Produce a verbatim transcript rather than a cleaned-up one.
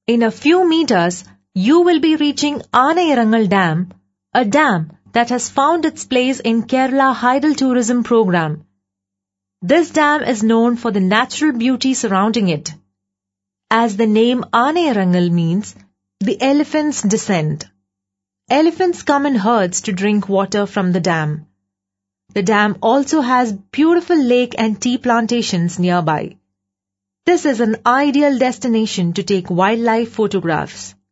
In a few meters, you will be reaching Anayarangal Dam, a dam that has found its place in Kerala Hydel Tourism Program. This dam is known for the natural beauty surrounding it. As the name Anayarangal means, the elephants descend. Elephants come in herds to drink water from the dam. The dam also has beautiful lake and tea plantations nearby. This is an ideal destination to take wildlife photographs.